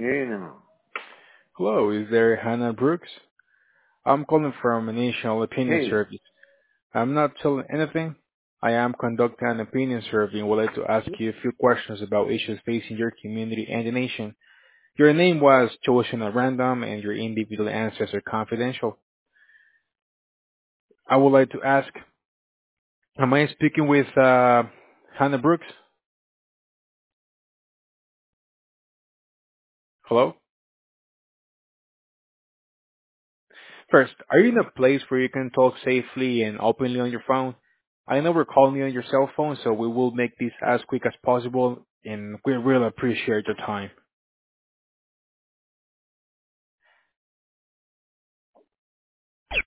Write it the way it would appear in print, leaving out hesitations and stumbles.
Yeah. Hello, is there Hannah Brooks? I'm calling from a National Opinion Hey. Service. I'm not telling anything. I am conducting an opinion survey and would like to ask you a few questions about issues facing your community and the nation. Your name was chosen at random and your individual answers are confidential. I would like to ask, am I speaking with Hannah Brooks? Hello? First, are you in a place where you can talk safely and openly on your phone? I know we're calling you on your cell phone, so we will make this as quick as possible, and we really appreciate your time.